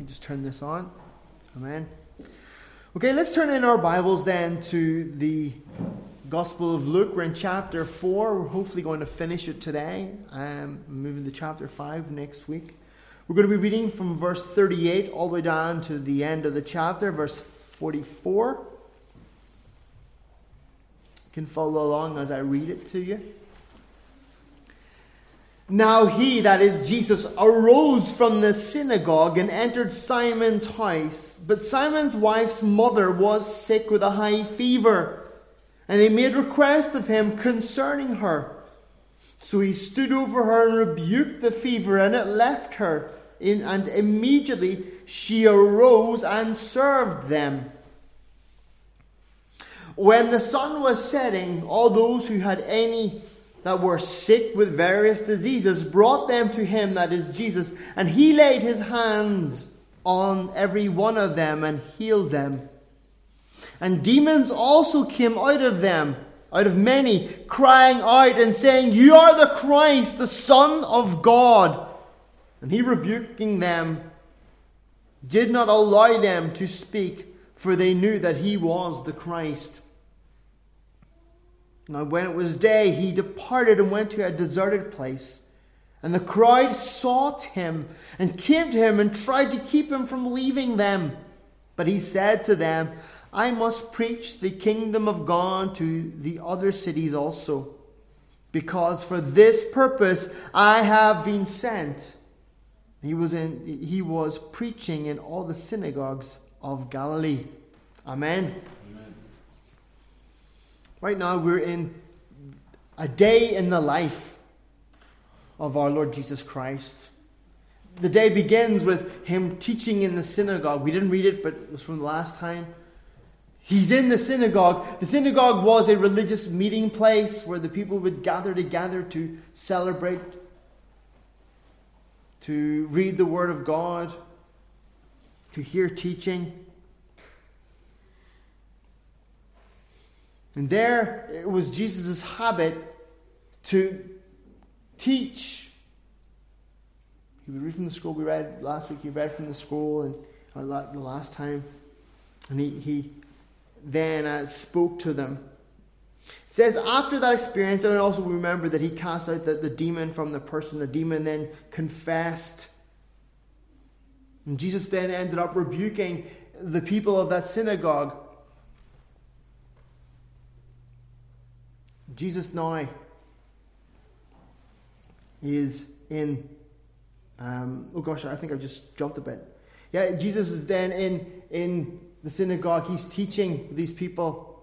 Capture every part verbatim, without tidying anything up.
me just turn this on. Amen. Okay, let's turn in our Bibles then to the Gospel of Luke. We're in chapter four. We're hopefully going to finish it today. Um, moving to chapter five next week. We're going to be reading from verse thirty-eight all the way down to the end of the chapter, verse forty-four. You can follow along as I read it to you. Now he, that is Jesus, arose from the synagogue and entered Simon's house. But Simon's wife's mother was sick with a high fever, and they made request of him concerning her. So he stood over her and rebuked the fever, and it left her. In, and immediately she arose and served them. When the sun was setting, all those who had any that were sick with various diseases brought them to him, that is Jesus, and he laid his hands on every one of them and healed them. And demons also came out of them, out of many, crying out and saying, "You are the Christ, the Son of God." And he, rebuking them, did not allow them to speak, for they knew that he was the Christ. Now when it was day, he departed and went to a deserted place. And the crowd sought him and came to him and tried to keep him from leaving them. But he said to them, "I must preach the kingdom of God to the other cities also, because for this purpose I have been sent." He was in, he was preaching in all the synagogues of Galilee. Amen. Right now we're in a day in the life of our Lord Jesus Christ. The day begins with him teaching in the synagogue. We didn't read it, but it was from the last time. He's in the synagogue. The synagogue was a religious meeting place where the people would gather together to celebrate, to read the Word of God, to hear teaching. And there it was Jesus' habit to teach. He would read from the scroll. We read last week, he read from the scroll and or the last time. And he, he then uh, spoke to them. It says after that experience, and also remember that he cast out the, the demon from the person. The demon then confessed. And Jesus then ended up rebuking the people of that synagogue. Jesus now is in, um, oh gosh, I think I've just jumped a bit. Yeah, Jesus is then in, in the synagogue. He's teaching these people.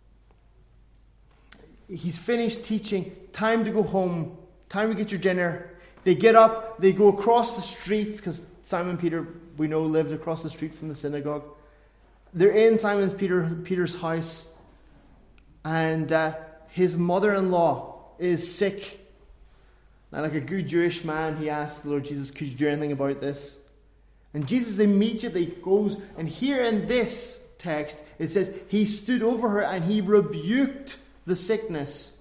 He's finished teaching. Time to go home. Time to get your dinner. They get up. They go across the streets, because Simon Peter, we know, lived across the street from the synagogue. They're in Simon Peter, Peter's house. And uh, his mother-in-law is sick. Now, like a good Jewish man, he asked the Lord Jesus, "Could you do anything about this?" And Jesus immediately goes, and here in this text, it says, he stood over her and he rebuked the sickness.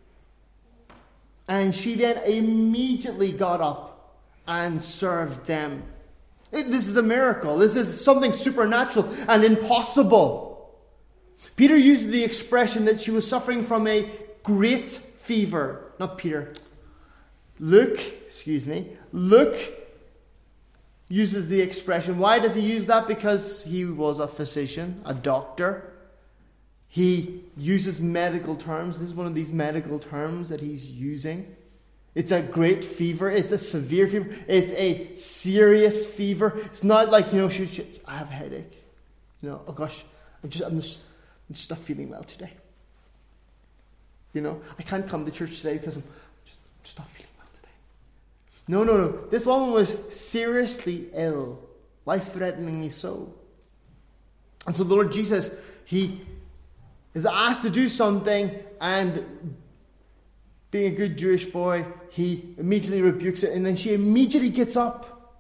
And she then immediately got up and served them. It, this is a miracle. This is something supernatural and impossible. Peter used the expression that she was suffering from a great fever. Not Peter. Luke, excuse me. Luke uses the expression. Why does he use that? Because he was a physician, a doctor. He uses medical terms. This is one of these medical terms that he's using. It's a great fever. It's a severe fever. It's a serious fever. It's not like, you know, she, she, I have a headache. You know, oh gosh, I'm just, I'm just, I'm just not feeling well today. You know, I can't come to church today because I'm just, just not feeling well today. No, no, no. This woman was seriously ill, life-threateningly so. And so the Lord Jesus, he is asked to do something, and being a good Jewish boy, he immediately rebukes it, and then she immediately gets up.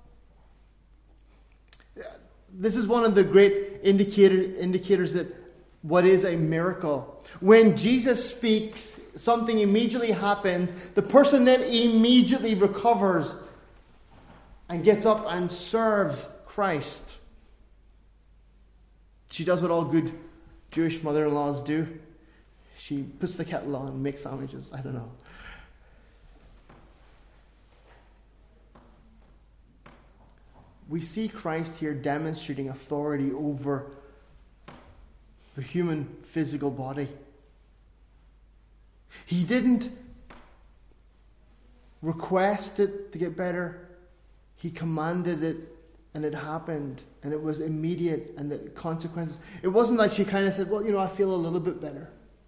This is one of the great indicator, indicators that what is a miracle. When Jesus speaks, something immediately happens. The person then immediately recovers and gets up and serves Christ. She does what all good Jewish mother-in-laws do. She puts the kettle on and makes sandwiches. I don't know. We see Christ here demonstrating authority over the human physical body. He didn't request it to get better. He commanded it, and it happened, and it was immediate, and the consequences. It wasn't like she kind of said, well, you know, I feel a little bit better.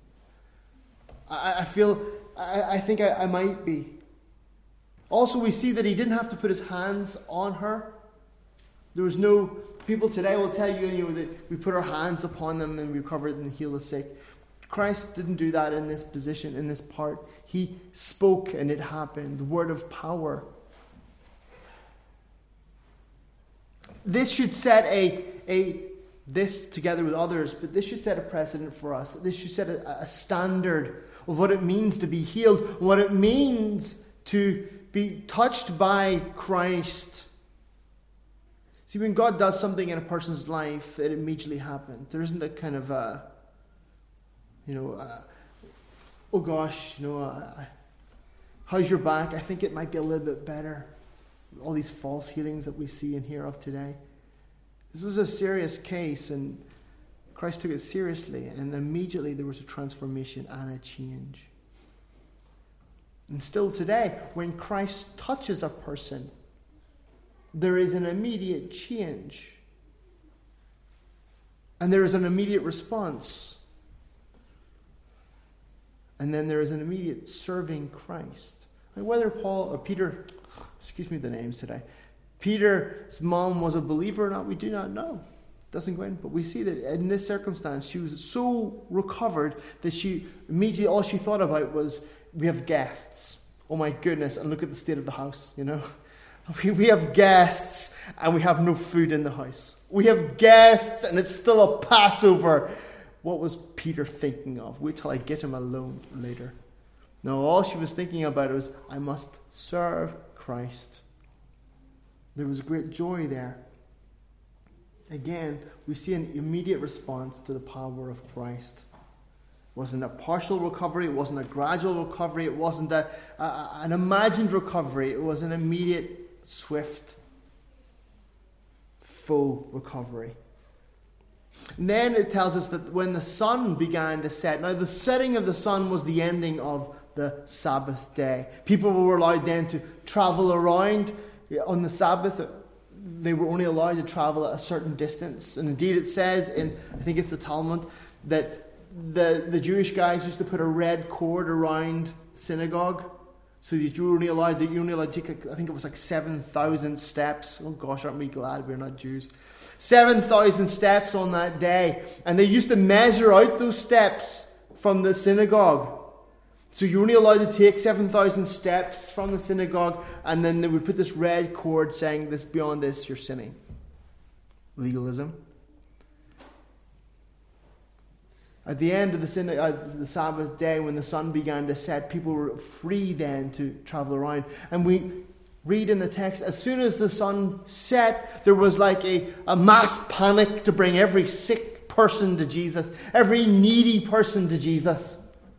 I, I feel, I, I think I, I might be. Also, we see that he didn't have to put his hands on her. There was no, people today will tell you, you know, that we put our hands upon them and we recover and heal the sick. Christ didn't do that in this position, in this part. He spoke and it happened. The word of power. This should set a, a this together with others, but this should set a precedent for us. This should set a, a standard of what it means to be healed, what it means to be touched by Christ. See, when God does something in a person's life, it immediately happens. There isn't a kind of, uh, you know, uh, oh gosh, you know, uh, how's your back? I think it might be a little bit better. All these false healings that we see and hear of today. This was a serious case, and Christ took it seriously, and immediately there was a transformation and a change. And still today, when Christ touches a person, there is an immediate change. And there is an immediate response. And then there is an immediate serving Christ. And whether Paul or Peter, excuse me the names today, Peter's mom was a believer or not, we do not know. It doesn't go in. But we see that in this circumstance, she was so recovered that she immediately, all she thought about was, we have guests. Oh my goodness, and look at the state of the house, you know. We have guests and we have no food in the house. We have guests and it's still a Passover. What was Peter thinking of? Wait till I get him alone later. No, all she was thinking about was, I must serve Christ. There was great joy there. Again, we see an immediate response to the power of Christ. It wasn't a partial recovery. It wasn't a gradual recovery. It wasn't a, a, an imagined recovery. It was an immediate, swift, full recovery. And then it tells us that when the sun began to set, now the setting of the sun was the ending of the Sabbath day. People were allowed then to travel around on the Sabbath. They were only allowed to travel at a certain distance. And indeed it says in, I think it's the Talmud, that the, the Jewish guys used to put a red cord around the synagogue. So that you were only allowed, that you only allowed to take, I think it was like seven thousand steps. Oh gosh, aren't we glad we're not Jews? seven thousand steps on that day. And they used to measure out those steps from the synagogue. So you're only allowed to take seven thousand steps from the synagogue, and then they would put this red cord saying, this beyond this, you're sinning. Legalism. At the end of the, syna- uh, the Sabbath day, when the sun began to set, people were free then to travel around. And we read in the text, as soon as the sun set, there was like a, a mass panic to bring every sick person to Jesus, every needy person to Jesus.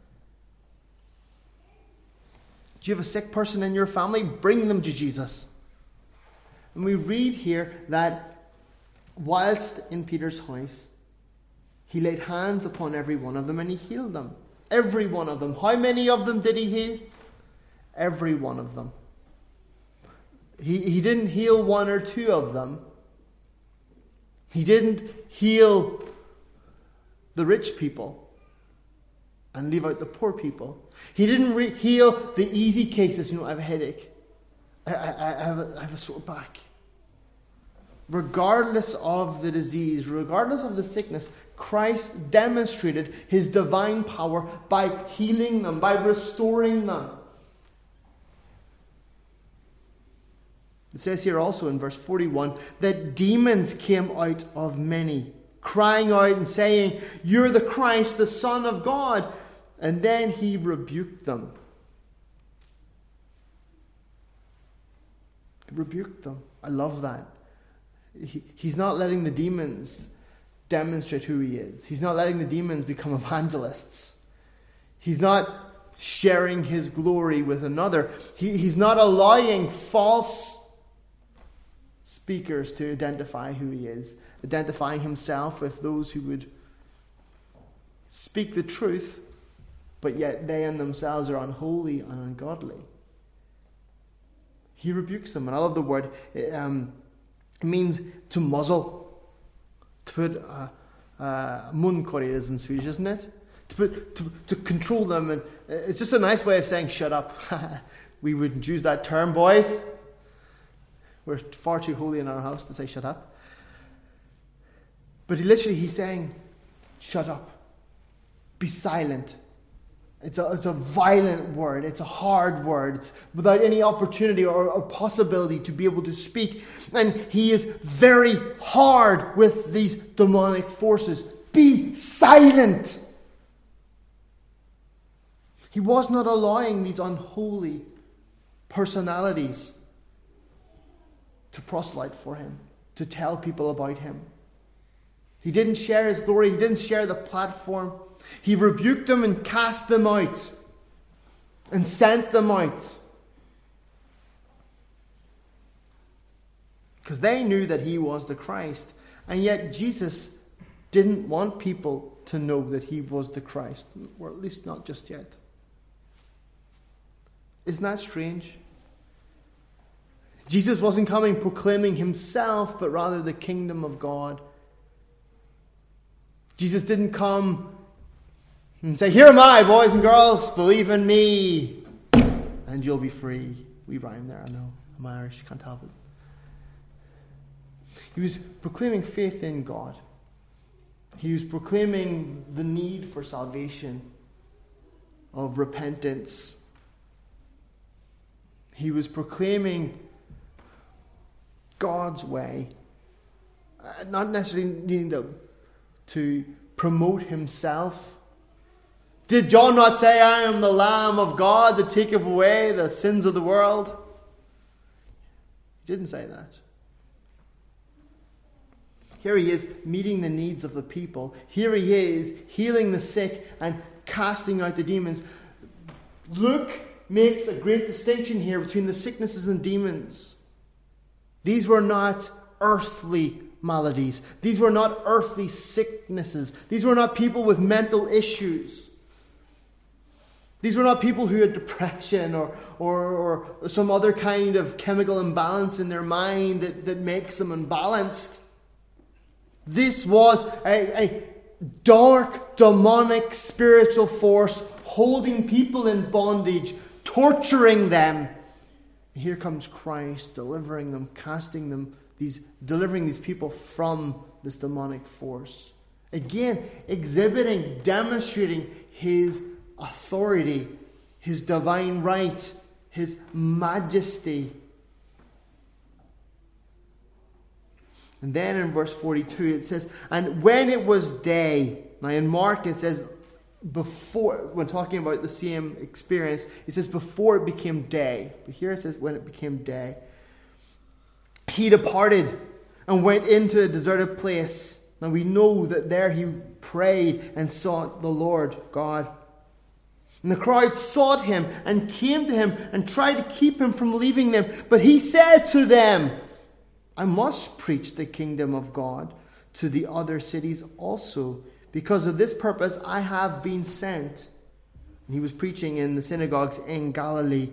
Do you have a sick person in your family? Bring them to Jesus. And we read here that whilst in Peter's house, he laid hands upon every one of them and he healed them. Every one of them. How many of them did he heal? Every one of them. He, he didn't heal one or two of them. He didn't heal the rich people and leave out the poor people. He didn't re- heal the easy cases. You know, I have a headache. I, I, I, have a, I have a sore back. Regardless of the disease, regardless of the sickness, Christ demonstrated his divine power by healing them, by restoring them. It says here also in verse forty-one that demons came out of many, crying out and saying, "You're the Christ, the Son of God." And then he rebuked them. He rebuked them. I love that. he, he's not letting the demons demonstrate who he is. He's not letting the demons become evangelists. He's not sharing his glory with another. He, he's not allowing false speakers to identify who he is, identifying himself with those who would speak the truth, but yet they in themselves are unholy and ungodly. He rebukes them. And I love the word. It, um, it means to muzzle. To put uh, uh, munkorg is in Swedish, isn't it? To put to, to control them. And it's just a nice way of saying shut up. We wouldn't use that term, boys. We're far too holy in our house to say shut up. But he literally, he's saying, shut up. Be silent. It's a, it's a violent word. It's a hard word. It's without any opportunity or, or possibility to be able to speak. And he is very hard with these demonic forces. Be silent. He was not allowing these unholy personalities to proselyte for him, to tell people about him. He didn't share his glory. He didn't share the platform. He rebuked them and cast them out and sent them out. Because they knew that he was the Christ. And yet Jesus didn't want people to know that he was the Christ. Or at least not just yet. Isn't that strange? Jesus wasn't coming proclaiming himself, but rather the kingdom of God. Jesus didn't come and say, here am I, boys and girls, believe in me, and you'll be free. We rhyme there, I know. I'm Irish, can't help it. He was proclaiming faith in God. He was proclaiming the need for salvation, of repentance. He was proclaiming God's way, uh, not necessarily needing to, to promote himself. Did John not say, I am the Lamb of God that taketh away the sins of the world? He didn't say that. Here he is meeting the needs of the people. Here he is healing the sick and casting out the demons. Luke makes a great distinction here between the sicknesses and demons. These were not earthly maladies. These were not earthly sicknesses. These were not people with mental issues. These were not people who had depression or, or, or some other kind of chemical imbalance in their mind that, that makes them unbalanced. This was a, a dark, demonic, spiritual force holding people in bondage, torturing them. And here comes Christ, delivering them, casting them, these, delivering these people from this demonic force. Again, exhibiting, demonstrating his authority, his divine right, his majesty. And then in verse forty-two it says, and when it was day, now in Mark it says, before, when talking about the same experience, it says before it became day. But here it says when it became day. He departed and went into a deserted place. Now we know that there he prayed and sought the Lord God. And the crowd sought him and came to him and tried to keep him from leaving them. But he said to them, I must preach the kingdom of God to the other cities also. Because of this purpose I have been sent. And he was preaching in the synagogues in Galilee.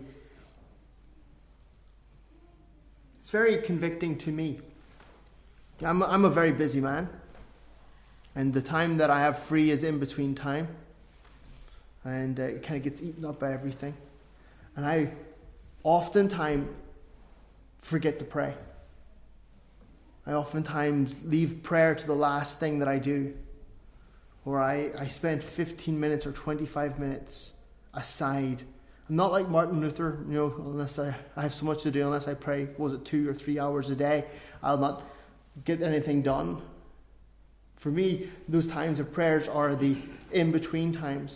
It's very convicting to me. I'm a, I'm a very busy man. And the time that I have free is in between time. And uh, it kind of gets eaten up by everything. And I oftentimes forget to pray. I oftentimes leave prayer to the last thing that I do. Or I, I spend fifteen minutes or twenty-five minutes aside. I'm not like Martin Luther, you know, unless I, I have so much to do, unless I pray, was it two or three hours a day, I'll not get anything done. For me, those times of prayers are the in-between times.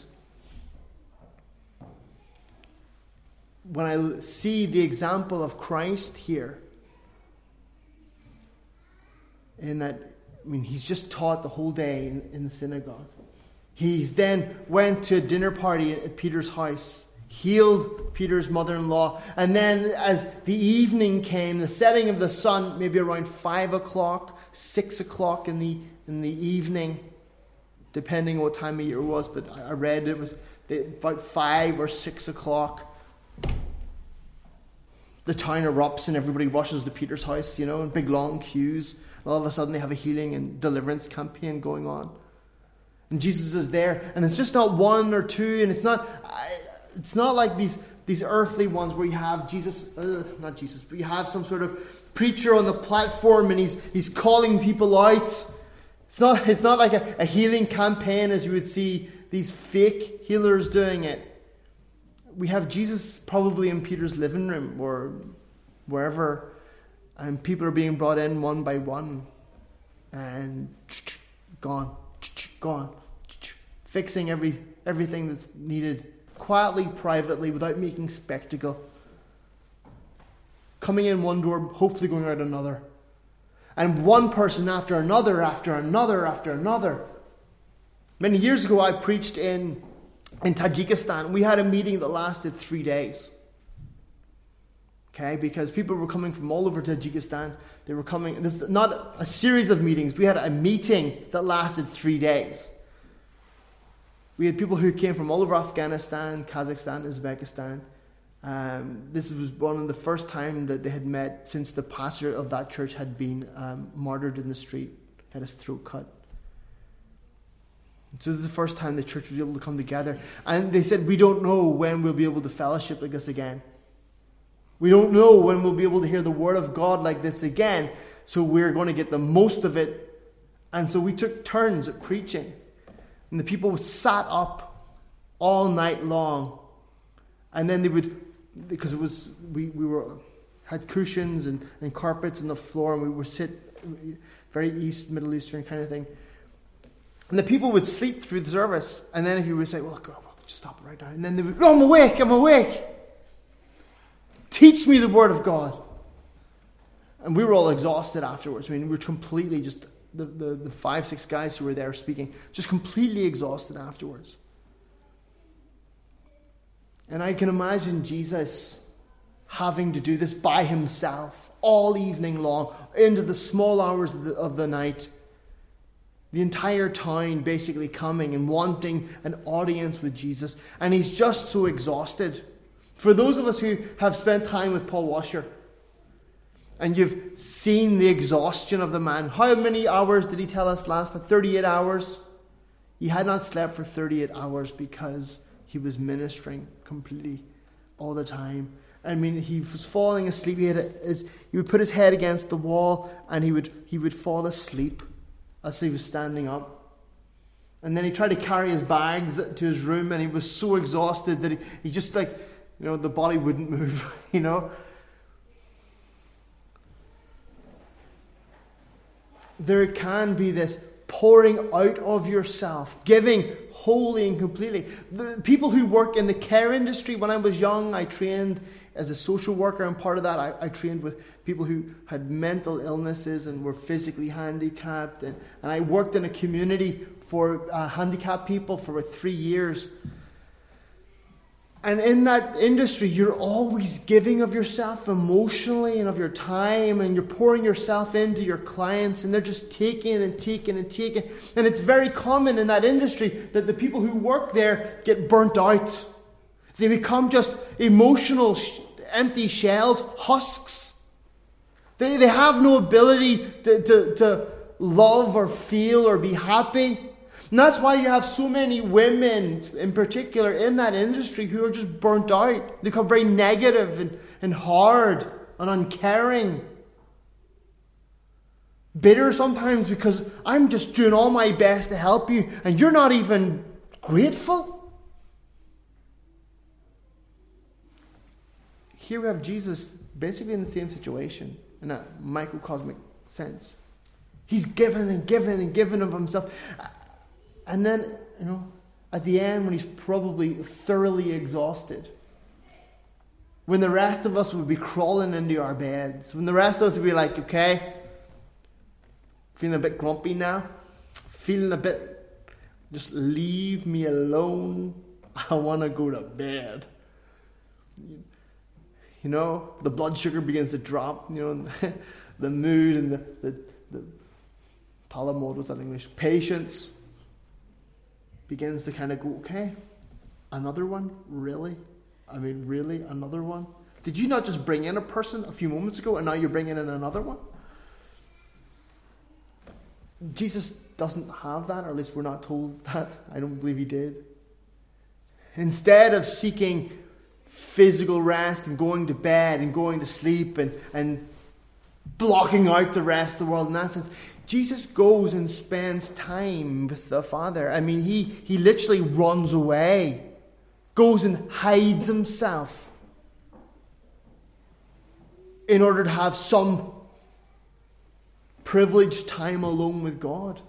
When I see the example of Christ here, in that, I mean, he's just taught the whole day in, in the synagogue. He's then went to a dinner party at, at Peter's house, healed Peter's mother-in-law. And then as the evening came, the setting of the sun, maybe around five o'clock, six o'clock in the in the evening, depending on what time of year it was, but I read it was about five or six o'clock. The town erupts and everybody rushes to Peter's house, you know, in big long queues. All of a sudden they have a healing and deliverance campaign going on. And Jesus is there, and it's just not one or two, and it's not it's not like these, these earthly ones where you have Jesus, uh, not Jesus, but you have some sort of preacher on the platform and he's he's calling people out. It's not it's not like a, a healing campaign as you would see these fake healers doing it. We have Jesus probably in Peter's living room or wherever, and people are being brought in one by one and gone, gone, fixing every everything that's needed quietly, privately, without making spectacle. Coming in one door, hopefully going out another. And one person after another, after another, after another. Many years ago, I preached in, in Tajikistan. We had a meeting that lasted three days. Okay, because people were coming from all over Tajikistan. They were coming, this is not a series of meetings. We had a meeting that lasted three days. We had people who came from all over Afghanistan, Kazakhstan, Uzbekistan. Um, this was one of the first time that they had met since the pastor of that church had been um, martyred in the street, had his throat cut. So this is the first time the church was able to come together. And they said, we don't know when we'll be able to fellowship like this again. We don't know when we'll be able to hear the word of God like this again. So we're going to get the most of it. And so we took turns at preaching. And the people sat up all night long. And then they would, because it was, we, we were, had cushions and, and carpets on the floor, and we would sit, very East, Middle Eastern kind of thing. And the people would sleep through the service. And then if you would say, well, look, just stop it right now. And then they would, oh, I'm awake, I'm awake. Teach me the word of God. And we were all exhausted afterwards. I mean, we were completely just, the, the, the five, six guys who were there speaking, just completely exhausted afterwards. And I can imagine Jesus having to do this by himself all evening long, into the small hours of the, of the night. The entire town basically coming and wanting an audience with Jesus. And he's just so exhausted. For those of us who have spent time with Paul Washer, and you've seen the exhaustion of the man. How many hours did he tell us last night? thirty-eight hours. He had not slept for thirty-eight hours because he was ministering completely all the time. I mean, he was falling asleep. He had a, his, he would put his head against the wall and he would he would fall asleep as he was standing up. And then he tried to carry his bags to his room, and he was so exhausted that he, he just like, you know, the body wouldn't move, you know. There can be this pouring out of yourself, giving wholly and completely. The people who work in the care industry, when I was young, I trained as a social worker, and part of that I, I trained with people who had mental illnesses and were physically handicapped. And, and I worked in a community for uh, handicapped people for about three years. And in that industry, you're always giving of yourself emotionally and of your time, and you're pouring yourself into your clients, and they're just taking and taking and taking. And it's very common in that industry that the people who work there get burnt out. They become just emotional, sh- empty shells, husks. They, they have no ability to, to, to love or feel or be happy. And that's why you have so many women, in particular, in that industry who are just burnt out. They become very negative and, and hard and uncaring. Bitter sometimes because I'm just doing all my best to help you and you're not even grateful. Here we have Jesus basically in the same situation in a microcosmic sense. He's given and given and given of himself. And then, you know, at the end, when he's probably thoroughly exhausted, when the rest of us would be crawling into our beds, when the rest of us would be like, okay, Feeling a bit grumpy now? Feeling a bit, just leave me alone. I want to go to bed. You know, the blood sugar begins to drop, you know, the mood and the, the, the palamod, what's that in English? Patience begins to kind of go, okay, another one? Really? I mean, really? Another one? Did you not just bring in a person a few moments ago and now you're bringing in another one? Jesus doesn't have that, or at least we're not told that. I don't believe he did. Instead of seeking physical rest and going to bed and going to sleep and, and blocking out the rest of the world in that sense, Jesus goes and spends time with the Father. I mean, he, he literally runs away, goes and hides himself in order to have some privileged time alone with God,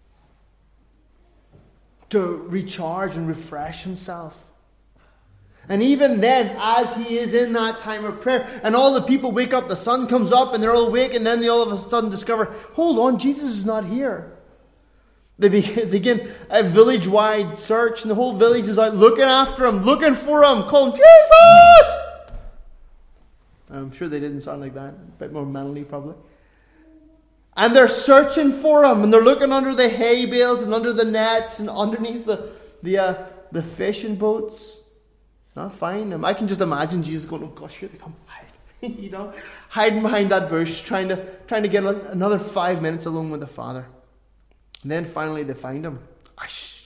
to recharge and refresh himself. And even then, as he is in that time of prayer, and all the people wake up, the sun comes up and they're all awake, and then they all of a sudden discover, hold on, Jesus is not here. They begin, begin a village-wide search, and the whole village is out looking after him, looking for him, calling, Jesus! I'm sure they didn't sound like that, a bit more manly probably. And they're searching for him, and they're looking under the hay bales and under the nets and underneath the the uh, the fishing boats. Not finding him. I can just imagine Jesus going, oh gosh, here they come, hide. You know, hiding behind that bush, trying to trying to get another five minutes alone with the Father. And then finally they find him. Ash.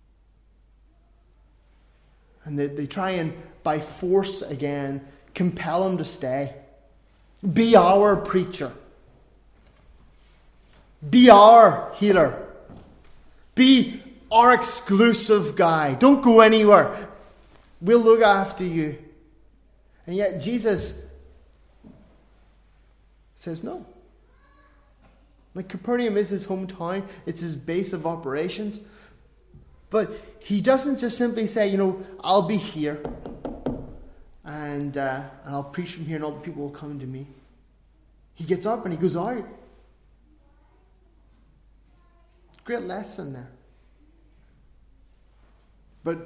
And they, they try and, by force again, compel him to stay. Be our preacher. Be our healer. Be our exclusive guy. Don't go anywhere. We'll look after you. And yet Jesus says no. Like, Capernaum is his hometown. It's his base of operations. But he doesn't just simply say, you know, I'll be here. And, uh, and I'll preach from here and all the people will come to me. He gets up and he goes out. Great lesson there. But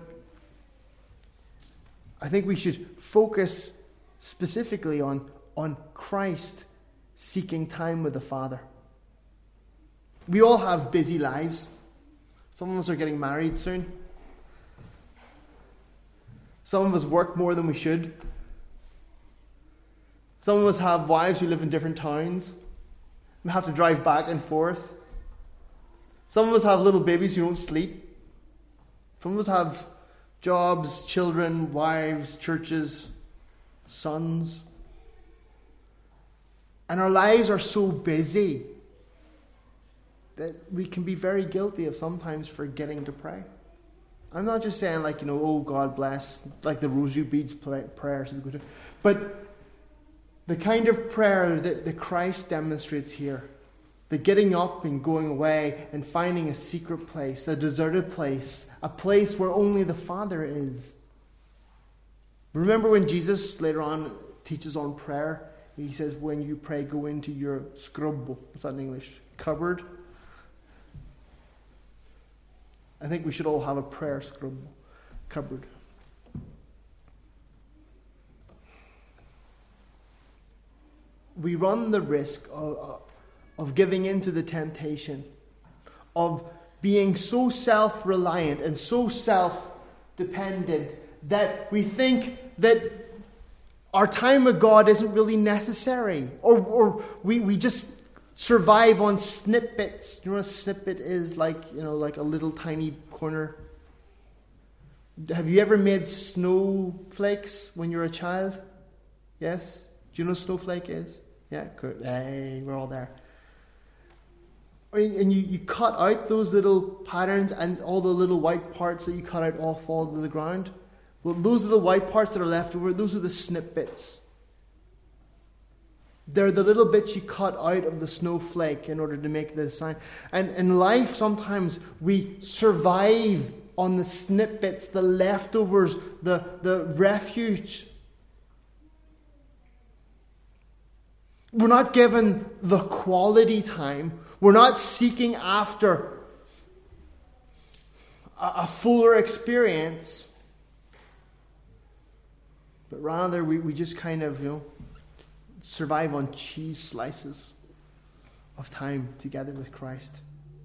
I think we should focus specifically on, on Christ seeking time with the Father. We all have busy lives. Some of us are getting married soon. Some of us work more than we should. Some of us have wives who live in different towns. We have to drive back and forth. Some of us have little babies who don't sleep. Some of us have jobs, children, wives, churches, sons. And our lives are so busy that we can be very guilty of sometimes forgetting to pray. I'm not just saying like, you know, oh, God bless, like the rosary beads prayers. But the kind of prayer that, that Christ demonstrates here, the getting up and going away and finding a secret place, a deserted place, a place where only the Father is. Remember when Jesus later on teaches on prayer? He says, when you pray, go into your skrubbo. What's that in English? Cupboard? I think we should all have a prayer skrubbo. Cupboard. We run the risk of, of giving in to the temptation of being so self-reliant and so self-dependent that we think that our time with God isn't really necessary. Or, or we, we just survive on snippets. You know what a snippet is? Like, you know, like a little tiny corner. Have you ever made snowflakes when you were a child? Yes? Do you know what a snowflake is? Yeah, good. Hey, we're all there. And you, you cut out those little patterns and all the little white parts that you cut out all fall to the ground. Well, those little white parts that are left over, those are the snip bits. They're the little bits you cut out of the snowflake in order to make the design. And in life, sometimes we survive on the snip bits, the leftovers, the, the refuge. We're not given the quality time. We're not seeking after a, a fuller experience, but rather we, we just kind of, you know, survive on cheese slices of time together with Christ.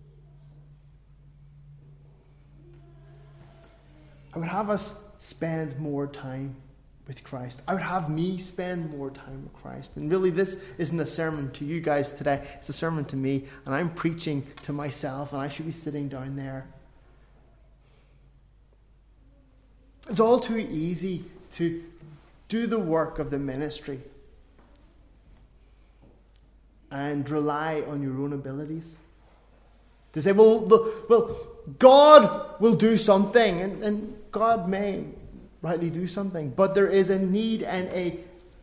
I would have us spend more time with Christ. I would have me spend more time with Christ. And really, this isn't a sermon to you guys today. It's a sermon to me, and I'm preaching to myself, and I should be sitting down there. It's all too easy to do the work of the ministry and rely on your own abilities. To say, well, the, well, God will do something, and, and God may rightly do something, but there is a need and a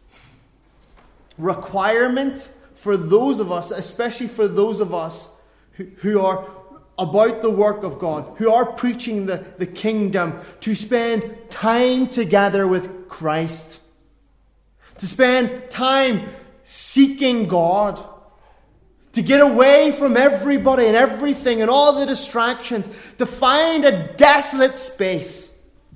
requirement for those of us, especially for those of us who, who are about the work of God, who are preaching the, the kingdom, to spend time together with Christ, to spend time seeking God, to get away from everybody and everything and all the distractions, to find a desolate space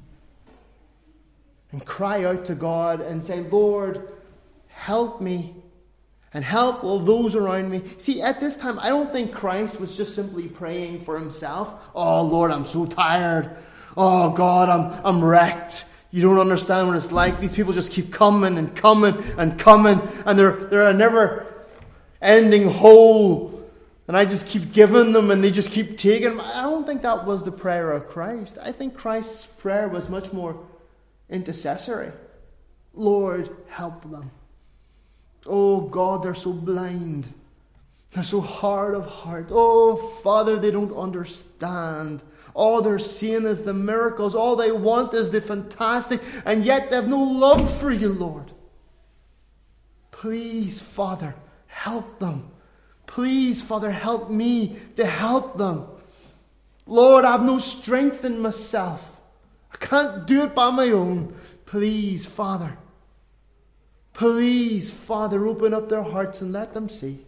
and cry out to God and say, Lord, help me and help all those around me. See, at this time, I don't think Christ was just simply praying for himself. Oh, Lord, I'm so tired. Oh, God, I'm, I'm wrecked. You don't understand what it's like. These people just keep coming and coming and coming, and they're, they're a never-ending hole. And I just keep giving them, and they just keep taking them. I don't think that was the prayer of Christ. I think Christ's prayer was much more intercessory. Lord, help them. Oh God, they're so blind. They're so hard of heart. Oh Father, they don't understand. All they're seeing is the miracles. All they want is the fantastic. And yet they have no love for you, Lord. Please, Father, help them. Please, Father, help me to help them. Lord, I have no strength in myself. I can't do it by my own. Please, Father. Please, Father, open up their hearts and let them see.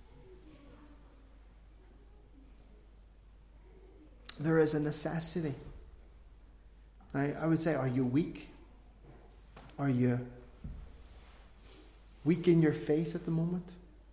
There is a necessity. I, I would say, are you weak? Are you weak in your faith at the moment?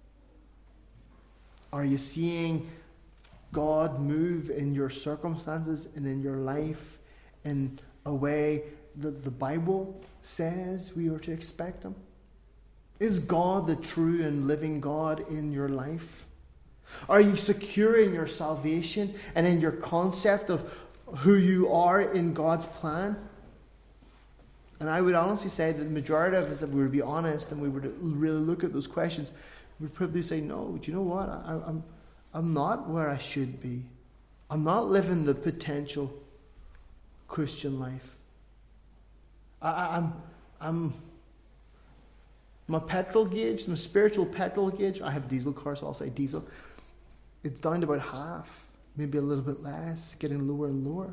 Are you seeing God move in your circumstances and in your life in a way that the Bible says we are to expect him? Is God the true and living God in your life? Are you secure in your salvation and in your concept of who you are in God's plan? And I would honestly say that the majority of us, if we were to be honest and we were to really look at those questions, we'd probably say, no, do you know what? I, I'm, I'm not where I should be. I'm not living the potential Christian life. I, I'm, I'm, my petrol gauge, my spiritual petrol gauge, I have diesel cars, so I'll say diesel. It's down to about half, maybe a little bit less, getting lower and lower.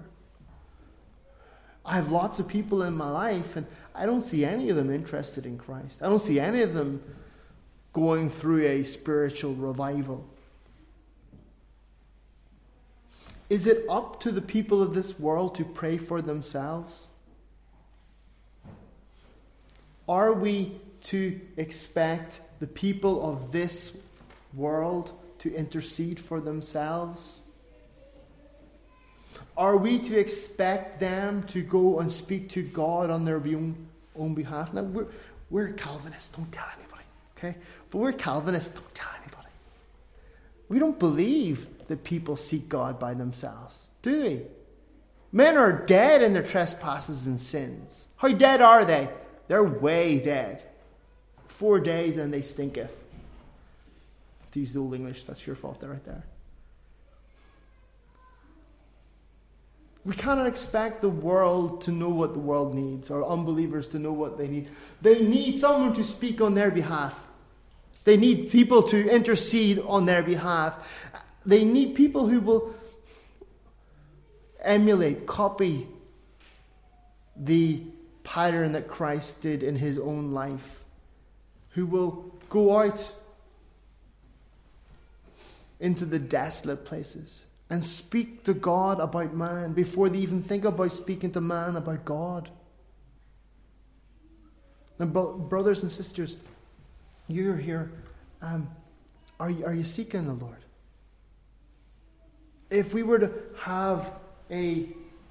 I have lots of people in my life, and I don't see any of them interested in Christ. I don't see any of them going through a spiritual revival. Is it up to the people of this world to pray for themselves? Are we to expect the people of this world to intercede for themselves? Are we to expect them to go and speak to God on their own, own behalf? Now, we're, we're Calvinists, don't tell anybody, okay? But we're Calvinists, don't tell anybody. We don't believe that people seek God by themselves, do we? Men are dead in their trespasses and sins. How dead are they? They're way dead. Four days and they stinketh. To use the old English, that's your fault there, right there. We cannot expect the world to know what the world needs, or unbelievers to know what they need. They need someone to speak on their behalf. They need people to intercede on their behalf. They need people who will emulate, copy the pattern that Christ did in his own life, who will go out into the desolate places and speak to God about man before they even think about speaking to man about God. And brothers and sisters, you're here. Um, are you, are you seeking the Lord? If we were to have a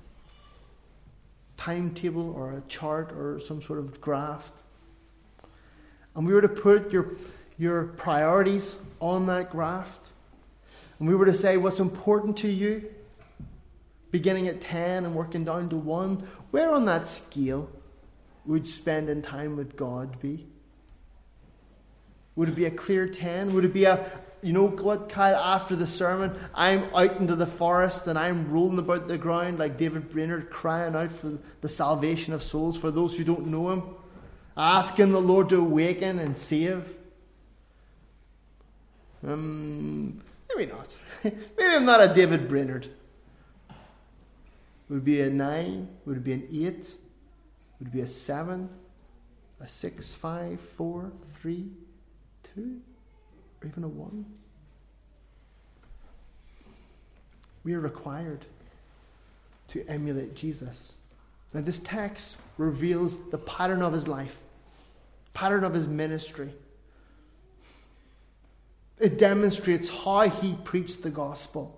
timetable or a chart or some sort of graph, and we were to put your, your priorities on that graph, and we were to say what's important to you, beginning at ten and working down to one, where on that scale would spending time with God be? Would it be a clear ten? Would it be a, you know what, Kyle, after the sermon, I'm out into the forest and I'm rolling about the ground like David Brainerd, crying out for the salvation of souls for those who don't know him, asking the Lord to awaken and save? Um, maybe not. Maybe I'm not a David Brainerd. Would it be a nine? Would it be an eight? Would it be a seven? A six, five, four, three, two? Or even a one? We are required to emulate Jesus. Now this text reveals the pattern of his life, pattern of his ministry. It demonstrates how he preached the gospel.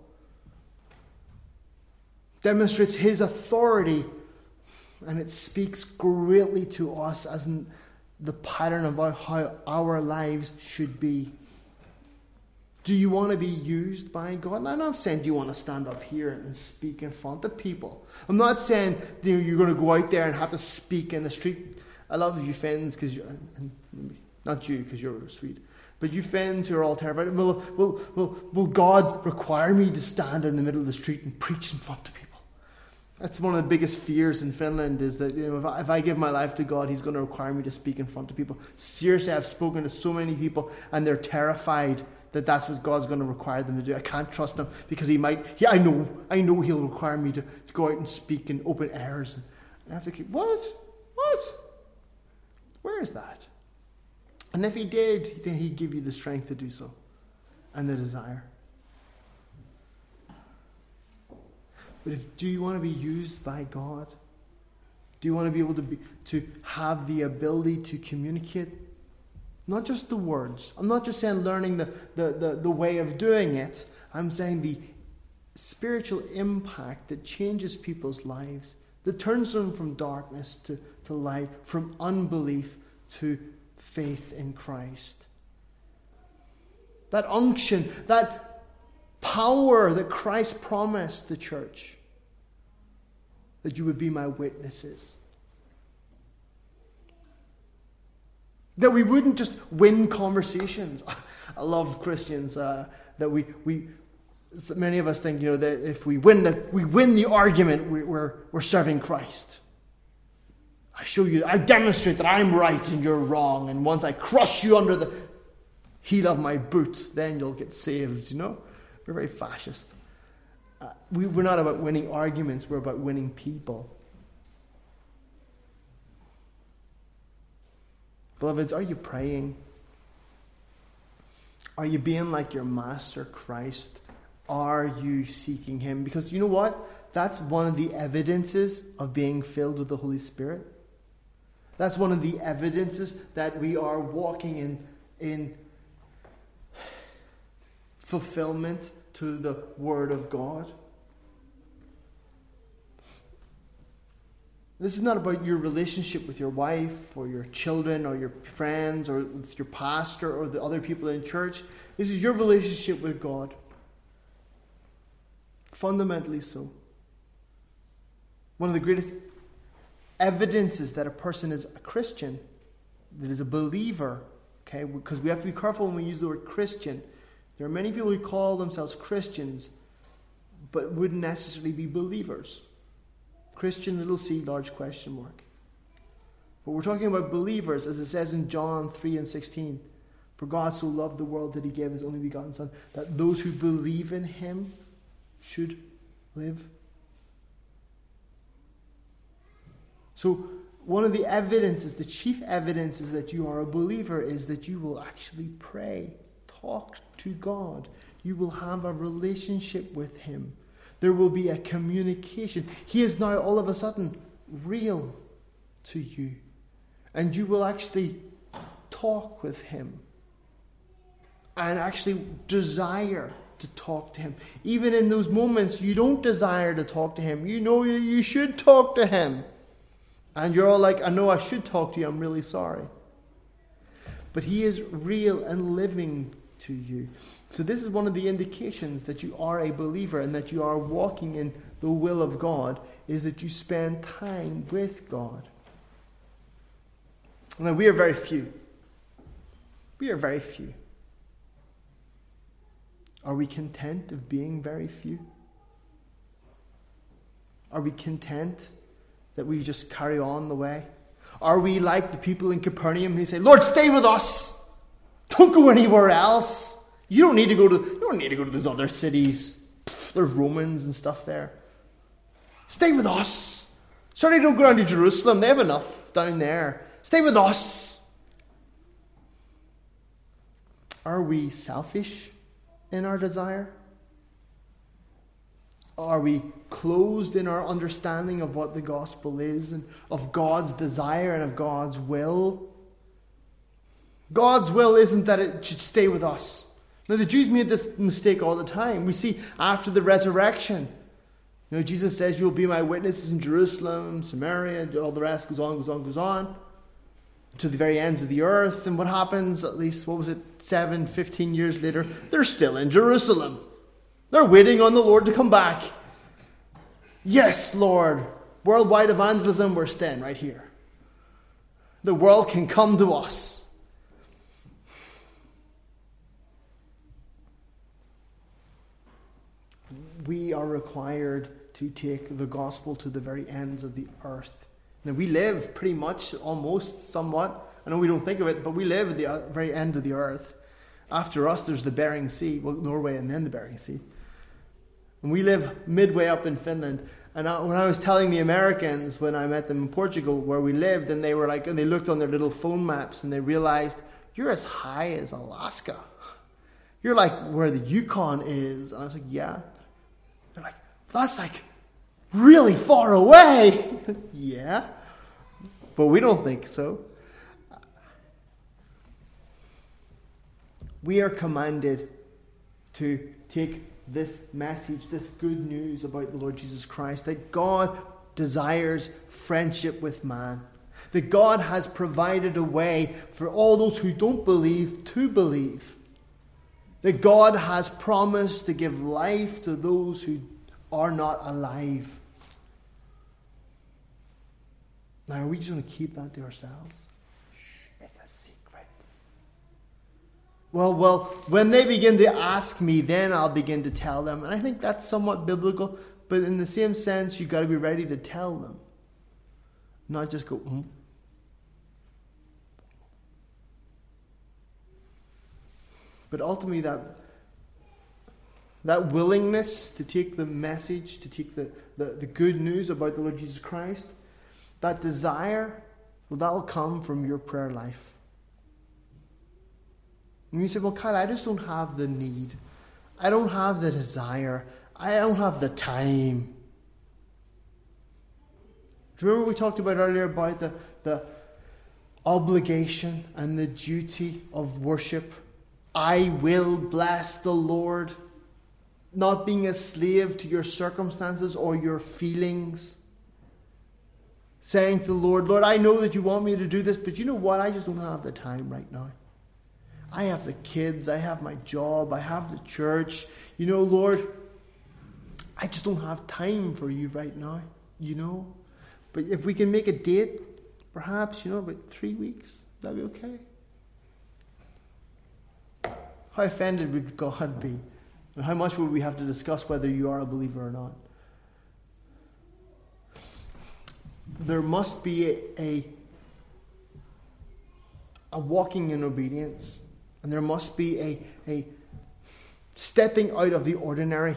Demonstrates his authority, and it speaks greatly to us as in the pattern of how our lives should be. Do you want to be used by God? And I'm not saying do you want to stand up here and speak in front of people. I'm not saying you know, you're going to go out there and have to speak in the street. I love you friends, because you, and not you because you're sweet, but you friends who are all terrified. Will, will, will, will God require me to stand in the middle of the street and preach in front of people? That's one of the biggest fears in Finland, is that you know if I, if I give my life to God, he's going to require me to speak in front of people. Seriously, I've spoken to so many people and they're terrified that that's what God's going to require them to do. I can't trust him because he might, yeah, I know, I know he'll require me to, to go out and speak in open airs. And, and I have to keep, what? What? Where is that? And if he did, then he'd give you the strength to do so and the desire. But if, do you want to be used by God? Do you want to be able to be to have the ability to communicate? Not just the words. I'm not just saying learning the, the, the, the way of doing it. I'm saying the spiritual impact that changes people's lives, that turns them from darkness to, to light, from unbelief to faith in Christ. That unction, that power that Christ promised the church, that you would be my witnesses. That we wouldn't just win conversations. I love Christians uh, that we we many of us think you know that if we win the we win the argument, we, we're we're serving Christ. I show you, I demonstrate that I'm right and you're wrong, and once I crush you under the heel of my boots, then you'll get saved. You know, we're very fascist. Uh, we, we're not about winning arguments. We're about winning people. Beloveds, are you praying? Are you being like your Master Christ? Are you seeking him? Because you know what? That's one of the evidences of being filled with the Holy Spirit. That's one of the evidences that we are walking in, in fulfillment to the Word of God. This is not about your relationship with your wife or your children or your friends or with your pastor or the other people in church. This is your relationship with God. Fundamentally so. One of the greatest evidences that a person is a Christian, that is a believer, okay, because we have to be careful when we use the word Christian. There are many people who call themselves Christians but wouldn't necessarily be believers. Christian, little c, large question mark. But we're talking about believers, as it says in John three and sixteen. For God so loved the world that he gave his only begotten Son, that those who believe in him should live. So one of the evidences, the chief evidence is that you are a believer, is that you will actually pray, talk to God. You will have a relationship with him. There will be a communication. He is now all of a sudden real to you. And you will actually talk with him. And actually desire to talk to him. Even in those moments you don't desire to talk to him. You know you, you should talk to him. And you're all like, I know I should talk to you. I'm really sorry. But he is real and living to you. So this is one of the indications that you are a believer and that you are walking in the will of God, is that you spend time with God. Now, we are very few. We are very few. Are we content of being very few? Are we content that we just carry on the way? Are we like the people in Capernaum who say, Lord, stay with us. Don't go anywhere else. You don't need to go to you don't need to go to those other cities. There's Romans and stuff there. Stay with us. Certainly don't go down to Jerusalem. They have enough down there. Stay with us. Are we selfish in our desire? Are we closed in our understanding of what the gospel is and of God's desire and of God's will? God's will isn't that it should stay with us. Now, the Jews made this mistake all the time. We see after the resurrection, you know, Jesus says, you'll be my witnesses in Jerusalem, Samaria, all the rest goes on, goes on, goes on, to the very ends of the earth. And what happens, at least, what was it, seven, fifteen years later? They're still in Jerusalem. They're waiting on the Lord to come back. Yes, Lord. Worldwide evangelism, we're staying right here. The world can come to us. We are required to take the gospel to the very ends of the earth. Now, we live pretty much, almost, somewhat. I know we don't think of it, but we live at the very end of the earth. After us, there's the Bering Sea. Well, Norway and then the Bering Sea. And we live midway up in Finland. And I, when I was telling the Americans, when I met them in Portugal, where we lived, and they were like, and they looked on their little phone maps, and they realized, you're as high as Alaska. You're like where the Yukon is. And I was like, yeah. They're like, that's like really far away. Yeah, but we don't think so. We are commanded to take this message, this good news about the Lord Jesus Christ, that God desires friendship with man, that God has provided a way for all those who don't believe to believe, that God has promised to give life to those who are not alive. Now, are we just going to keep that to ourselves? It's a secret. Well, well, when they begin to ask me, then I'll begin to tell them. And I think that's somewhat biblical, but in the same sense, you've got to be ready to tell them. Not just go, hmm. But ultimately, that that willingness to take the message, to take the, the, the good news about the Lord Jesus Christ, that desire, well, that will come from your prayer life. And you say, well, Kyle, I just don't have the need. I don't have the desire. I don't have the time. Do you remember we talked about earlier about the, the obligation and the duty of worship? I will bless the Lord. Not being a slave to your circumstances or your feelings. Saying to the Lord, Lord, I know that you want me to do this, but you know what? I just don't have the time right now. I have the kids, I have my job, I have the church. You know, Lord, I just don't have time for you right now, you know. But if we can make a date, perhaps, you know, about three weeks, that'd be okay. How offended would God be? And how much would we have to discuss whether you are a believer or not? There must be a, a, a walking in obedience. And there must be a, a stepping out of the ordinary.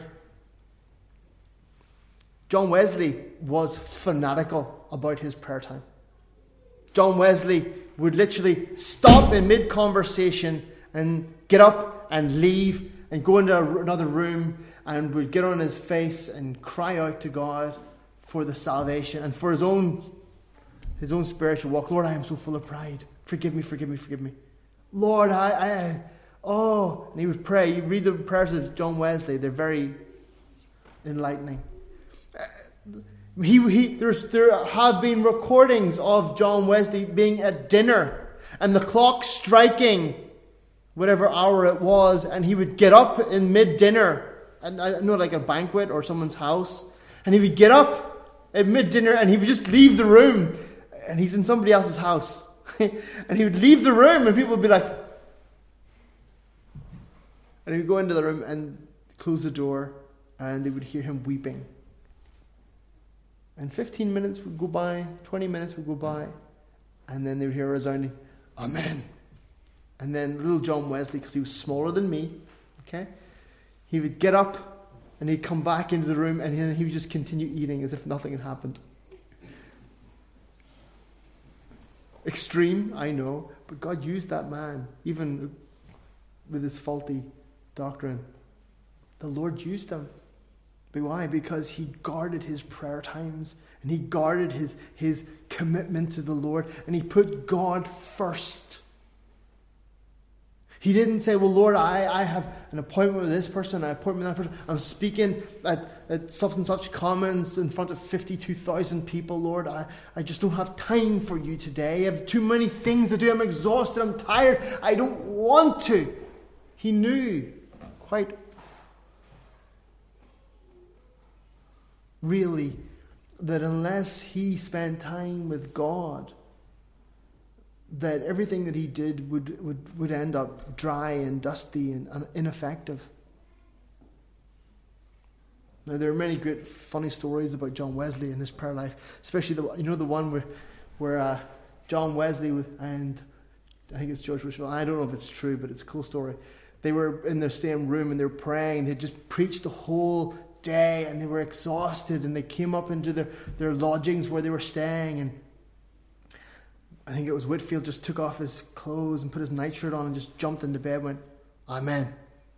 John Wesley was fanatical about his prayer time. John Wesley would literally stop in mid-conversation and get up and leave and go into another room and would get on his face and cry out to God for the salvation and for his own his own spiritual walk. Lord, I am so full of pride. Forgive me, forgive me, forgive me. Lord, I, I oh, and he would pray. You read the prayers of John Wesley; they're very enlightening. He, he, there's, there have been recordings of John Wesley being at dinner and the clock striking whatever hour it was, and he would get up in mid-dinner, and I know, like a banquet or someone's house, and he would get up at mid-dinner and he would just leave the room, and he's in somebody else's house, and he would leave the room, and people would be like, and he would go into the room and close the door, and they would hear him weeping. And fifteen minutes would go by, twenty minutes would go by, and then they would hear a resounding, Amen. And then little John Wesley, because he was smaller than me, okay, he would get up and he'd come back into the room and he, he would just continue eating as if nothing had happened. Extreme, I know, but God used that man, even with his faulty doctrine. The Lord used him. But why? Because he guarded his prayer times and he guarded his, his commitment to the Lord, and he put God first. He didn't say, well, Lord, I, I have an appointment with this person, an appointment with that person. I'm speaking at, at such and such commons in front of fifty-two thousand people, Lord. I, I just don't have time for you today. I have too many things to do. I'm exhausted. I'm tired. I don't want to. He knew quite really that unless he spent time with God, that everything that he did would, would, would end up dry and dusty and ineffective. Now, there are many great funny stories about John Wesley and his prayer life, especially the you know the one where where uh, John Wesley and I think it's George Whitfield. I don't know if it's true, but it's a cool story. They were in the same room and they were praying. They just preached the whole day and they were exhausted, and they came up into their, their lodgings where they were staying, and I think it was Whitfield just took off his clothes and put his nightshirt on and just jumped into bed and went, Amen.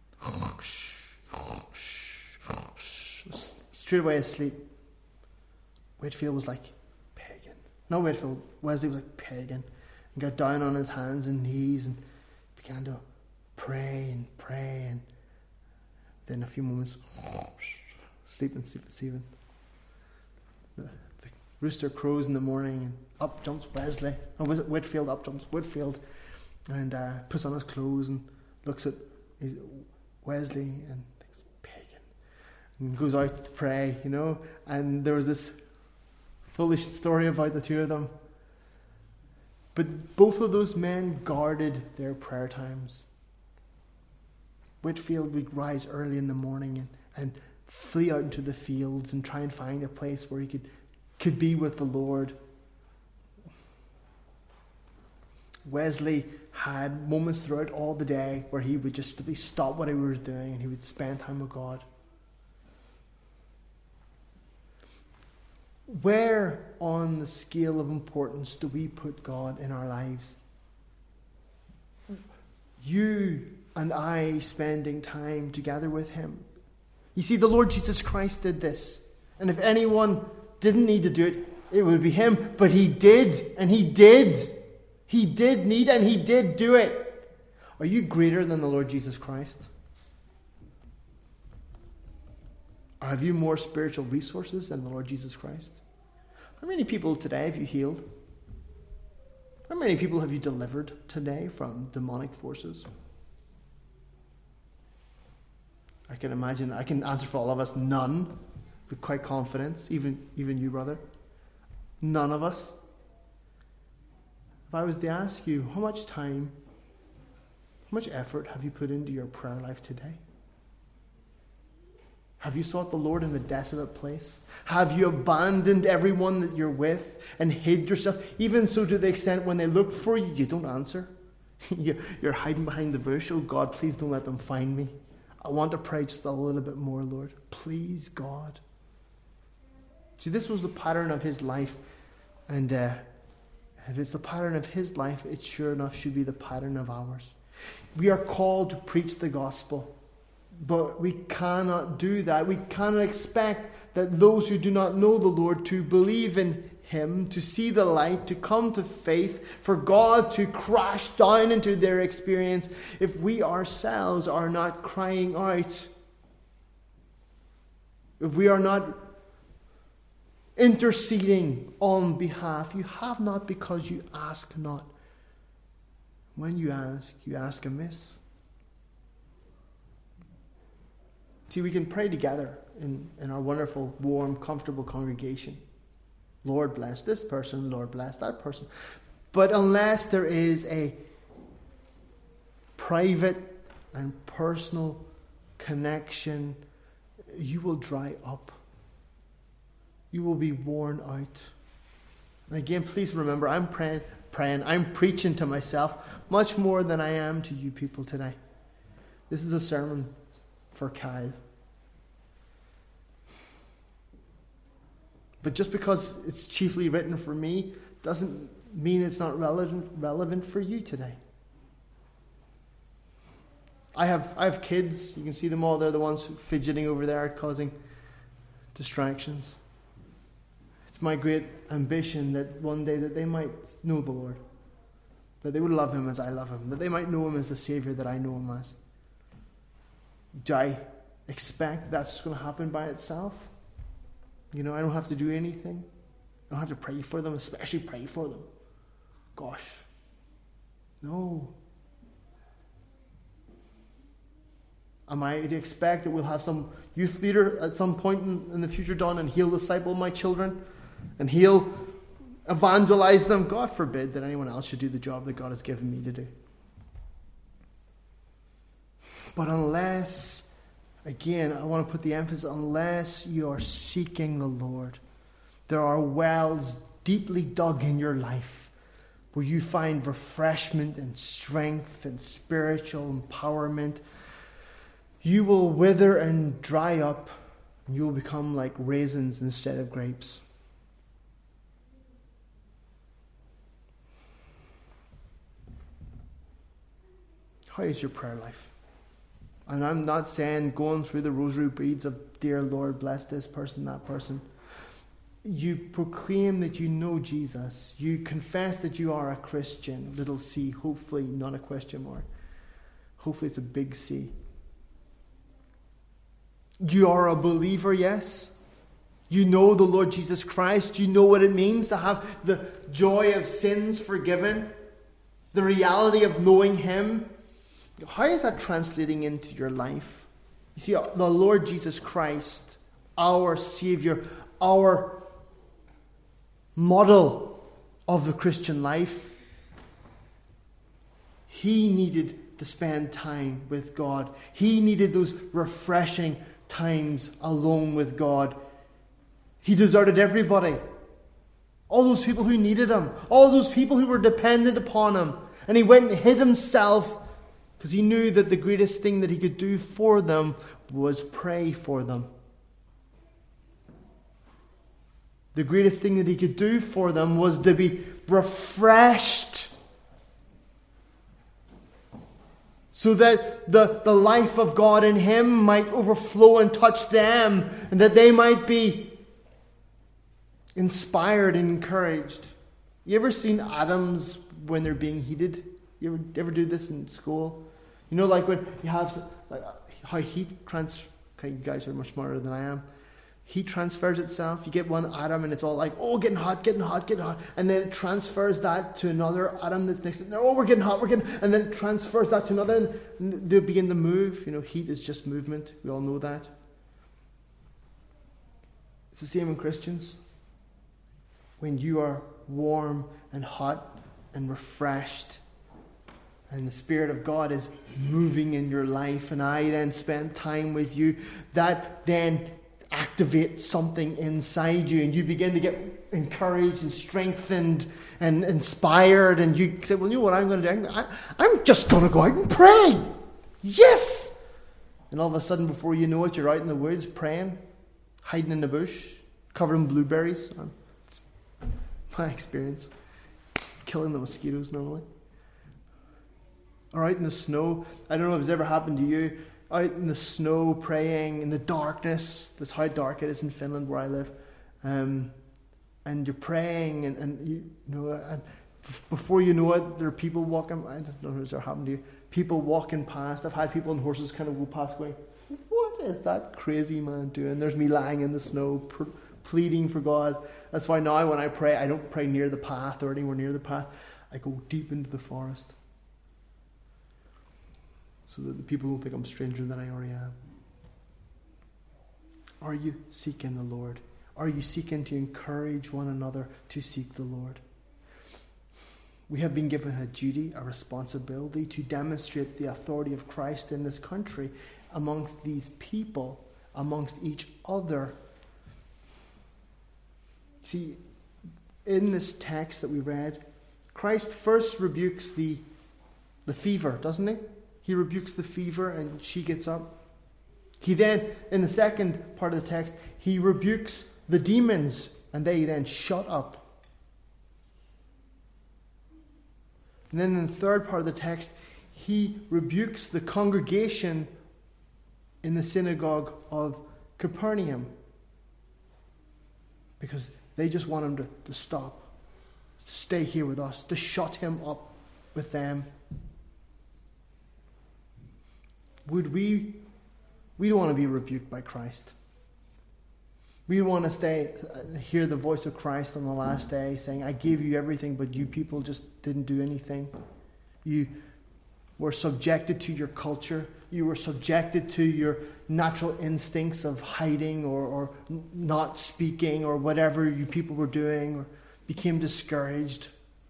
Straight away asleep. Whitfield was like pagan. No, Whitfield, Wesley was like pagan, and got down on his hands and knees and began to pray and pray, and then a few moments sleeping, sleeping, sleeping. The, the rooster crows in the morning, and up jumps Wesley. Or was it Whitfield? Up jumps Whitfield, and uh, puts on his clothes and looks at his Wesley and thinks, pagan, and goes out to pray, you know. And there was this foolish story about the two of them. But both of those men guarded their prayer times. Whitfield would rise early in the morning and, and flee out into the fields and try and find a place where he could, could be with the Lord. Wesley had moments throughout all the day where he would just simply stop what he was doing and he would spend time with God. Where on the scale of importance do we put God in our lives? You and I spending time together with him. You see, the Lord Jesus Christ did this. And if anyone didn't need to do it, it would be him. But he did, and he did. He did need, and he did do it. Are you greater than the Lord Jesus Christ? Or have you more spiritual resources than the Lord Jesus Christ? How many people today have you healed? How many people have you delivered today from demonic forces? I can imagine, I can answer for all of us, none, with quite confidence, even, even you, brother. None of us. If I was to ask you, how much time, how much effort have you put into your prayer life today? Have you sought the Lord in a desolate place? Have you abandoned everyone that you're with and hid yourself? Even so to the extent when they look for you, you don't answer. You're hiding behind the bush. Oh God, please don't let them find me. I want to pray just a little bit more, Lord. Please, God. See, this was the pattern of his life. And uh, if it's the pattern of his life, it sure enough should be the pattern of ours. We are called to preach the gospel. But we cannot do that. We cannot expect that those who do not know the Lord to believe in Him, to see the light, to come to faith, for God to crash down into their experience if we ourselves are not crying out. If we are not interceding on behalf. You have not because you ask not. When you ask, you ask amiss. See, we can pray together in, in our wonderful, warm, comfortable congregation. Lord bless this person, Lord bless that person. But unless there is a private and personal connection, you will dry up. You will be worn out. And again, please remember, I'm praying, praying, I'm preaching to myself much more than I am to you people today. This is a sermon for Kyle. But just because it's chiefly written for me doesn't mean it's not relevant relevant for you today. I have I have kids. You can see them all. They're the ones fidgeting over there, causing distractions. It's my great ambition that one day that they might know the Lord, that they would love Him as I love Him, that they might know Him as the Savior that I know Him as. Do I expect that's just going to happen by itself? You know, I don't have to do anything. I don't have to pray for them, especially pray for them. Gosh. No. Am I to expect that we'll have some youth leader at some point in, in the future done and he'll disciple my children and he'll evangelize them? God forbid that anyone else should do the job that God has given me to do. But unless, again, I want to put the emphasis, unless you are seeking the Lord, there are wells deeply dug in your life where you find refreshment and strength and spiritual empowerment. You will wither and dry up, and you will become like raisins instead of grapes. How is your prayer life? And I'm not saying going through the rosary beads of, dear Lord, bless this person, that person. You proclaim that you know Jesus. You confess that you are a Christian, little c, hopefully not a question mark. Hopefully it's a big C. You are a believer, yes. You know the Lord Jesus Christ. You know what it means to have the joy of sins forgiven. The reality of knowing Him. How is that translating into your life? You see, the Lord Jesus Christ, our Savior, our model of the Christian life, He needed to spend time with God. He needed those refreshing times alone with God. He deserted everybody. All those people who needed Him. All those people who were dependent upon Him. And He went and hid Himself because He knew that the greatest thing that He could do for them was pray for them. The greatest thing that He could do for them was to be refreshed, so that the, the life of God in Him might overflow and touch them, and that they might be inspired and encouraged. You ever seen atoms when they're being heated? You ever, ever do this in school? You know, like when you have like how heat trans. Okay, you guys are much smarter than I am. Heat transfers itself. You get one atom and it's all like, oh, getting hot, getting hot, getting hot. And then it transfers that to another atom that's next to it. Oh, we're getting hot, we're getting... And then it transfers that to another and they begin to move. You know, heat is just movement. We all know that. It's the same in Christians. When you are warm and hot and refreshed and the Spirit of God is moving in your life and I then spend time with you, that then activate something inside you and you begin to get encouraged and strengthened and inspired, and you say, well, you know what I'm going to do? I, I'm just going to go out and pray. Yes! And all of a sudden, before you know it, you're out in the woods praying, hiding in the bush, covered in blueberries. It's my experience. Killing the mosquitoes normally. Or out in the snow. I don't know if it's ever happened to you. out in the snow praying, in the darkness. That's how dark it is in Finland where I live. Um, and you're praying, and, and you, you know, and before you know it, there are people walking. I don't know if it's ever happened to you. People walking past. I've had people on horses kind of go past going, what is that crazy man doing? There's me lying in the snow, pr- pleading for God. That's why now when I pray, I don't pray near the path or anywhere near the path. I go deep into the forest, so that the people don't think I'm stranger than I already am. Are you seeking the Lord? Are you seeking to encourage one another to seek the Lord? We have been given a duty, a responsibility to demonstrate the authority of Christ in this country amongst these people, amongst each other. See, in this text that we read, Christ first rebukes the, the fever, doesn't he? He rebukes the fever and she gets up. He then, in the second part of the text, he rebukes the demons and they then shut up. And then in the third part of the text, he rebukes the congregation in the synagogue of Capernaum, because they just want him to, to stop, to stay here with us, to shut him up with them. Would we, we don't want to be rebuked by Christ. We want to stay, hear the voice of Christ on the last day saying, I gave you everything, but you people just didn't do anything. You were subjected to your culture. You were subjected to your natural instincts of hiding or, or not speaking or whatever you people were doing, or became discouraged.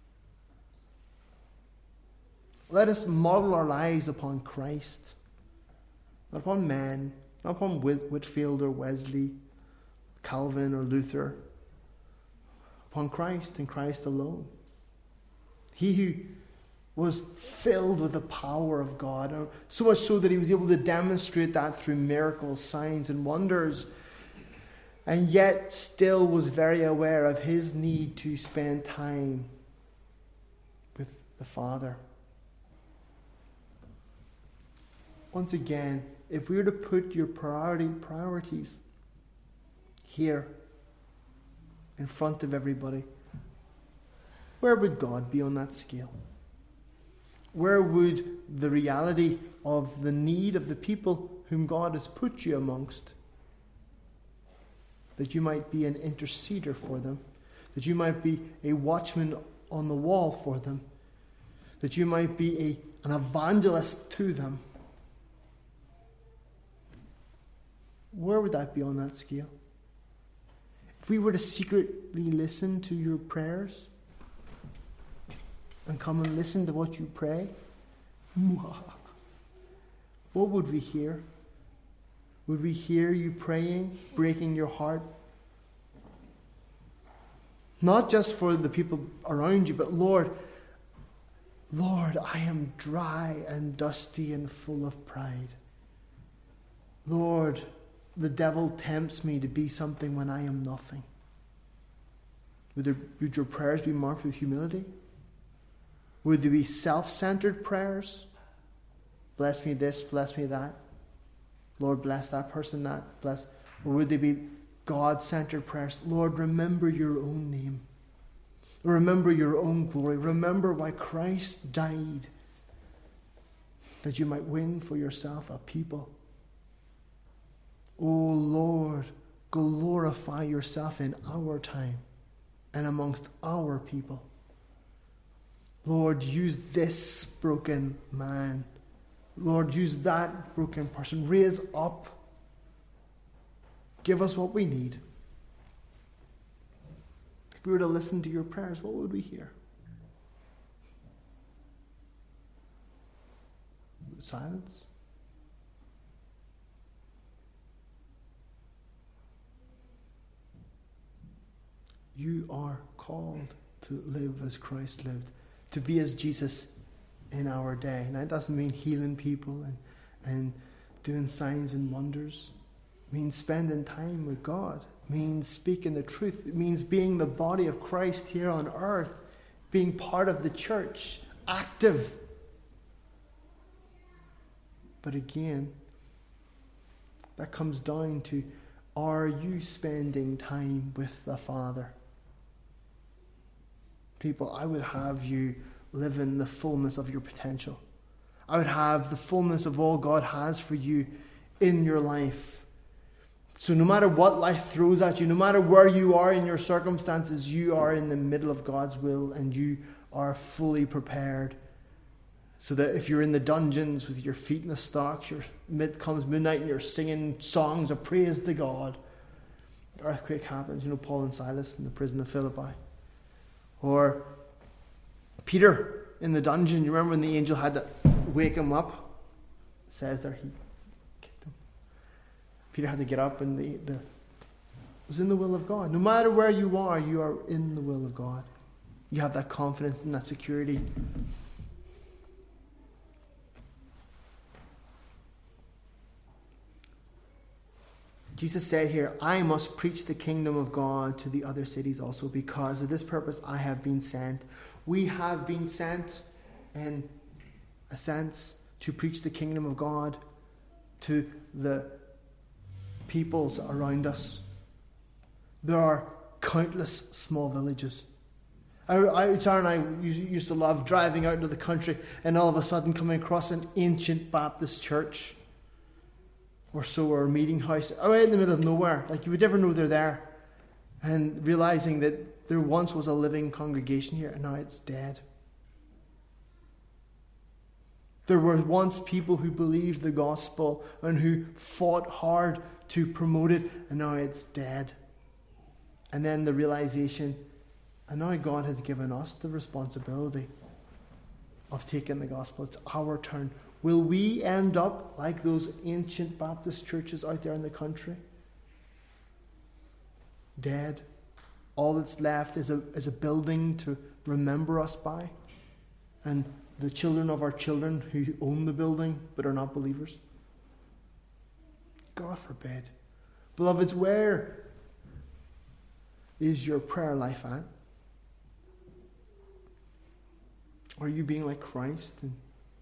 Let us model our lives upon Christ, not upon men, not upon Whitfield or Wesley, Calvin or Luther, upon Christ and Christ alone. He who was filled with the power of God, so much so that he was able to demonstrate that through miracles, signs, and wonders, and yet still was very aware of his need to spend time with the Father. Once again, if we were to put your priority priorities here in front of everybody, where would God be on that scale? Where would the reality of the need of the people whom God has put you amongst, that you might be an interceder for them, that you might be a watchman on the wall for them, that you might be a, an evangelist to them, where would that be on that scale? If we were to secretly listen to your prayers and come and listen to what you pray, what would we hear? Would we hear you praying, breaking your heart? Not just for the people around you, but Lord, Lord, I am dry and dusty and full of pride. Lord, the devil tempts me to be something when I am nothing. Would, there, would your prayers be marked with humility? Would there be self-centered prayers? Bless me this, bless me that. Lord, bless that person, that, bless. Or would they be God-centered prayers? Lord, remember your own name. Remember your own glory. Remember why Christ died, that you might win for yourself a people. Oh Lord, glorify yourself in our time and amongst our people. Lord, use this broken man. Lord, use that broken person. Raise up. Give us what we need. If we were to listen to your prayers, what would we hear? Silence? You are called to live as Christ lived, to be as Jesus in our day. And that doesn't mean healing people and, and doing signs and wonders. It means spending time with God. It means speaking the truth. It means being the body of Christ here on earth, being part of the church, active. But again, that comes down to, are you spending time with the Father? People, I would have you live in the fullness of your potential. I would have the fullness of all God has for you in your life. So no matter what life throws at you, no matter where you are in your circumstances, you are in the middle of God's will and you are fully prepared. So that if you're in the dungeons with your feet in the stocks, your mid comes midnight and you're singing songs of praise to God, the earthquake happens. You know, Paul and Silas in the prison of Philippi. Or Peter in the dungeon. You remember when the angel had to wake him up? It says there he kicked him. Peter had to get up, and the, the it was in the will of God. No matter where you are, you are in the will of God. You have that confidence and that security. Jesus said here, I must preach the kingdom of God to the other cities also, because of this purpose I have been sent. We have been sent, in a sense, to preach the kingdom of God to the peoples around us. There are countless small villages. I, I, Sarah and I used to love driving out into the country and all of a sudden coming across an ancient Baptist church or so, or a meeting house, right in the middle of nowhere. Like, you would never know they're there. And realizing that there once was a living congregation here and now it's dead. There were once people who believed the gospel and who fought hard to promote it, and now it's dead. And then the realization, and now God has given us the responsibility of taking the gospel. It's our turn. Will we end up like those ancient Baptist churches out there in the country? Dead. All that's left is a, is a building to remember us by. And the children of our children who own the building but are not believers. God forbid. Beloveds, where is your prayer life at? Are you being like Christ and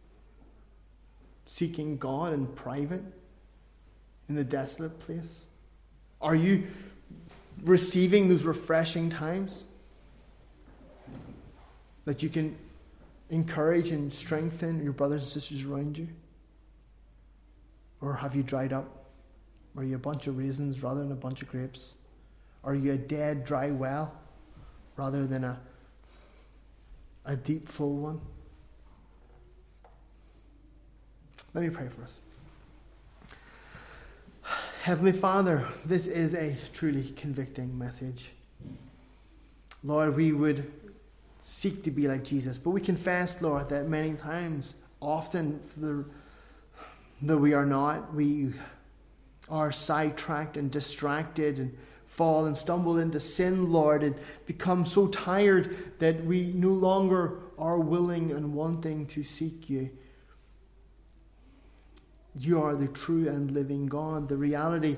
seeking God in private, in the desolate place? Are you receiving those refreshing times that you can encourage and strengthen your brothers and sisters around you? Or have you dried up? Are you a bunch of raisins rather than a bunch of grapes? Are you a dead, dry well rather than a, a deep, full one? Let me pray for us. Heavenly Father, this is a truly convicting message. Lord, we would seek to be like Jesus, but we confess, Lord, that many times, often, though we are not, we are sidetracked and distracted and fall and stumble into sin, Lord, and become so tired that we no longer are willing and wanting to seek you. You are the true and living God, the reality.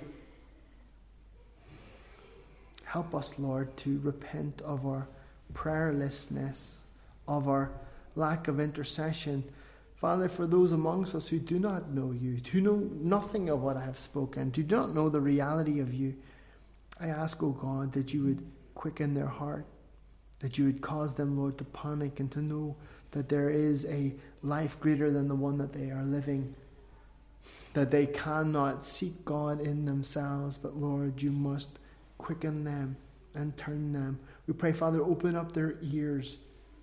Help us, Lord, to repent of our prayerlessness, of our lack of intercession. Father, for those amongst us who do not know you, who know nothing of what I have spoken, who do not know the reality of you, I ask, O God, that you would quicken their heart, that you would cause them, Lord, to panic and to know that there is a life greater than the one that they are living, that they cannot seek God in themselves, but Lord, you must quicken them and turn them. We pray, Father, open up their ears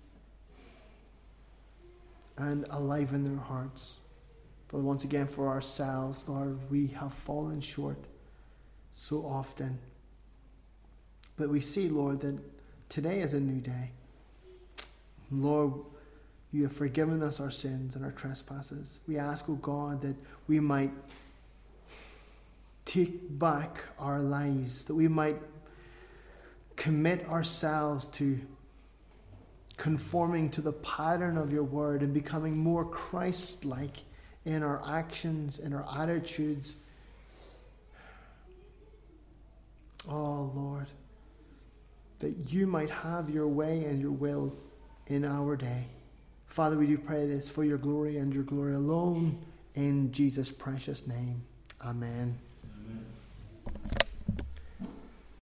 and enliven their hearts. Father, once again, for ourselves, Lord, we have fallen short so often. But we see, Lord, that today is a new day. Lord, you have forgiven us our sins and our trespasses. We ask, O God, that we might take back our lives, that we might commit ourselves to conforming to the pattern of your word and becoming more Christ-like in our actions, in our attitudes. Oh, Lord, that you might have your way and your will in our day. Father, we do pray this for your glory and your glory alone, in Jesus' precious name. Amen.